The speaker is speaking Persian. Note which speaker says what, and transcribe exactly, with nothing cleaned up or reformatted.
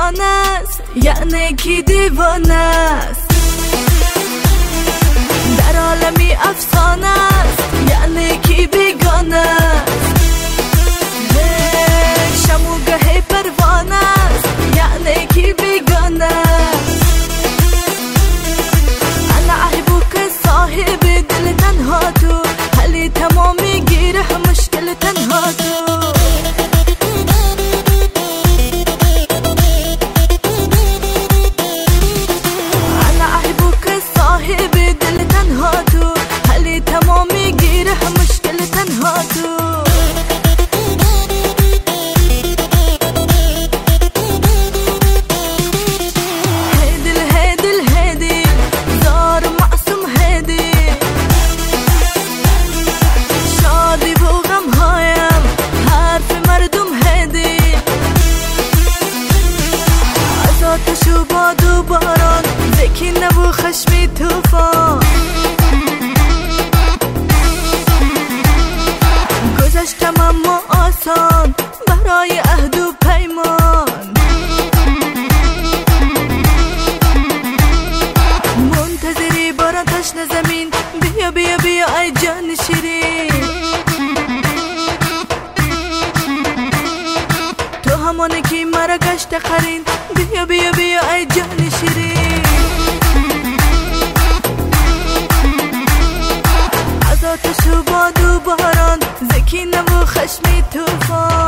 Speaker 1: بیگانه است یعنی کی دیوانه است. در عالمی افسانه است یعنی کی بیگانه است. شموگه پروانه است یعنی کی بیگانه است. انا احبك صاحب دل تنها تو حلی تمامی گیره مشکل تنها تو. انا احبك صاحب دل تنها تو حلی تمامی گیره مشکل تنها تو. آتش و باد و باران زکی نبو خشمی توفان گذشتم اما آسان برای عهد و پیمان. منتظری باران تشنه زمین بیا بیا بیا ای جان شیرین. تو همانه که مرا گشت قرین بیا بیا بیا ای جان شیرین. از آتش و باد و باران زکی نبو خشمی توفان